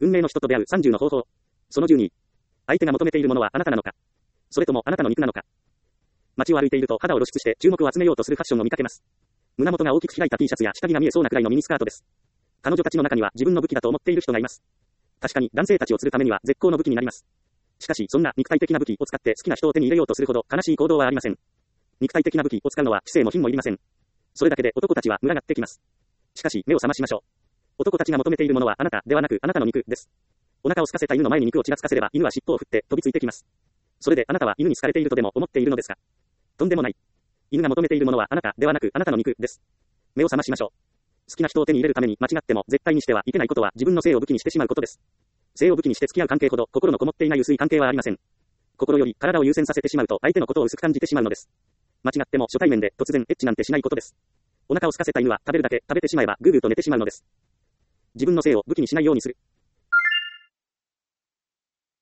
運命の人と出会う30の方法。その12。相手が求めているものはあなたなのか。それともあなたの肉なのか。街を歩いていると肌を露出して注目を集めようとするファッションを見かけます。胸元が大きく開いた T シャツや下着が見えそうなくらいのミニスカートです。彼女たちの中には自分の武器だと思っている人がいます。確かに男性たちを釣るためには絶好の武器になります。しかしそんな肉体的な武器を使って好きな人を手に入れようとするほど悲しい行動はありません。肉体的な武器を使うのは知性も品もいりません。それだけで男たちは群がってきます。しかし目を覚ましましょう。男たちが求めているものはあなたではなくあなたの肉です。お腹を空かせた犬の前に肉をちらつかせれば犬は尻尾を振って飛びついてきます。それであなたは犬に好かれているとでも思っているのですか。とんでもない。犬が求めているものはあなたではなくあなたの肉です。目を覚ましましょう。好きな人を手に入れるために間違っても絶対にしてはいけないことは自分の性を武器にしてしまうことです。性を武器にして付き合う関係ほど心のこもっていない薄い関係はありません。心より体を優先させてしまうと相手のことを薄く感じてしまうのです。間違っても初対面で突然エッチなんてしないことです。お腹を空かせた犬は食べるだけ食べてしまえばぐーぐーと寝てしまうのです。自分の性を武器にしないようにする。